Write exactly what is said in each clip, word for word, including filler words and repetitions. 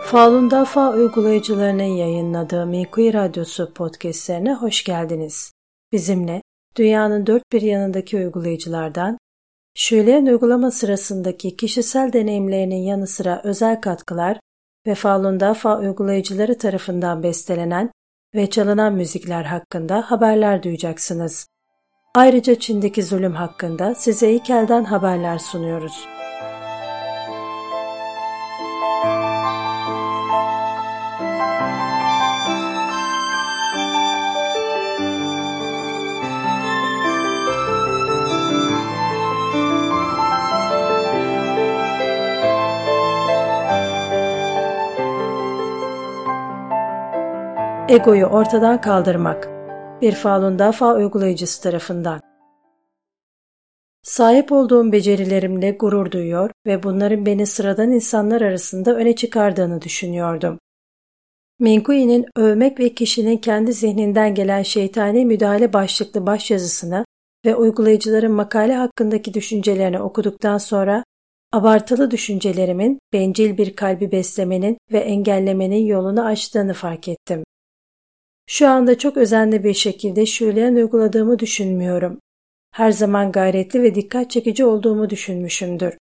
Falun Dafa uygulayıcılarının yayınladığı Mikuyi Radyosu podcastlerine hoş geldiniz. Bizimle dünyanın dört bir yanındaki uygulayıcılardan, Şuleyen uygulama sırasındaki kişisel deneyimlerinin yanı sıra özel katkılar ve Falun Dafa uygulayıcıları tarafından bestelenen ve çalınan müzikler hakkında haberler duyacaksınız. Ayrıca Çin'deki zulüm hakkında size ilk elden haberler sunuyoruz. Egoyu ortadan kaldırmak. Bir Falun Dafa uygulayıcısı tarafından. Sahip olduğum becerilerimle gurur duyuyor ve bunların beni sıradan insanlar arasında öne çıkardığını düşünüyordum. Mikuyi'nin övmek ve kişinin kendi zihninden gelen şeytani müdahale başlıklı başyazısını ve uygulayıcıların makale hakkındaki düşüncelerini okuduktan sonra abartılı düşüncelerimin bencil bir kalbi beslemenin ve engellemenin yolunu açtığını fark ettim. Şu anda çok özenli bir şekilde Şuleyen uyguladığımı düşünmüyorum. Her zaman gayretli ve dikkat çekici olduğumu düşünmüşümdür.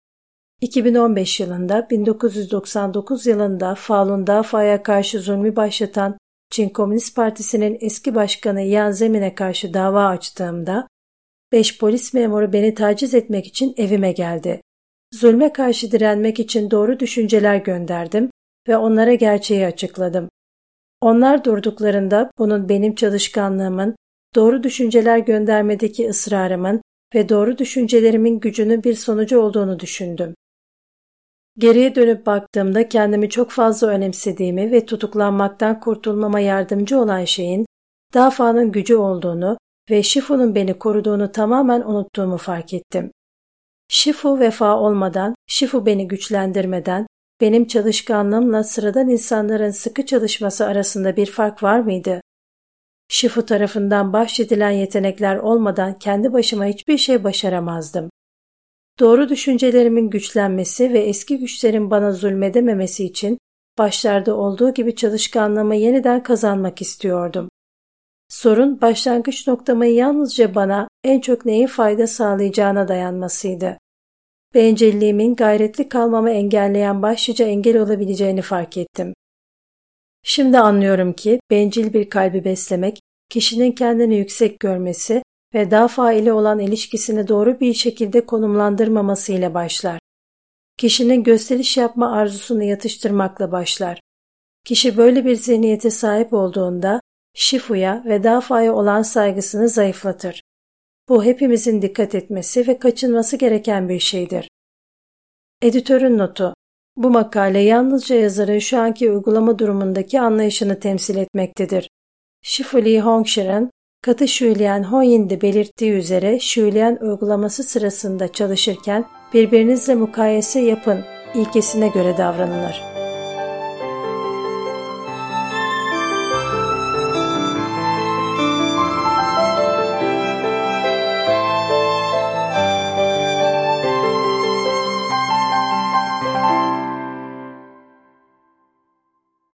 iki bin on beş yılında, bin dokuz yüz doksan dokuz yılında Falun Dafa'ya karşı zulmü başlatan Çin Komünist Partisi'nin eski başkanı Jiang Zemin'e karşı dava açtığımda, beş polis memuru beni taciz etmek için evime geldi. Zulme karşı direnmek için doğru düşünceler gönderdim ve onlara gerçeği açıkladım. Onlar durduklarında bunun benim çalışkanlığımın, doğru düşünceler göndermedeki ısrarımın ve doğru düşüncelerimin gücünün bir sonucu olduğunu düşündüm. Geriye dönüp baktığımda kendimi çok fazla önemsediğimi ve tutuklanmaktan kurtulmama yardımcı olan şeyin Dafa'nın gücü olduğunu ve Shifu'nun beni koruduğunu tamamen unuttuğumu fark ettim. Shifu vefa olmadan, Shifu beni güçlendirmeden, benim çalışkanlığımla sıradan insanların sıkı çalışması arasında bir fark var mıydı? Shifu tarafından bahşedilen yetenekler olmadan kendi başıma hiçbir şey başaramazdım. Doğru düşüncelerimin güçlenmesi ve eski güçlerin bana zulmedememesi için başlarda olduğu gibi çalışkanlığımı yeniden kazanmak istiyordum. Sorun başlangıç noktamın yalnızca bana en çok neyin fayda sağlayacağına dayanmasıydı. Bencilliğimin gayretli kalmamı engelleyen başlıca engel olabileceğini fark ettim. Şimdi anlıyorum ki bencil bir kalbi beslemek, kişinin kendini yüksek görmesi ve Dafa ile olan ilişkisini doğru bir şekilde konumlandırmaması ile başlar. Kişinin gösteriş yapma arzusunu yatıştırmakla başlar. Kişi böyle bir zihniyete sahip olduğunda Shifu'ya ve Dafa'ya olan saygısını zayıflatır. Bu hepimizin dikkat etmesi ve kaçınması gereken bir şeydir. Editörün notu: bu makale yalnızca yazarın şu anki uygulama durumundaki anlayışını temsil etmektedir. Shifu Li Hongshi'nin katı Şuleyen Honyin'de belirttiği üzere Şuleyen uygulaması sırasında çalışırken birbirinizle mukayese yapın ilkesine göre davranılır.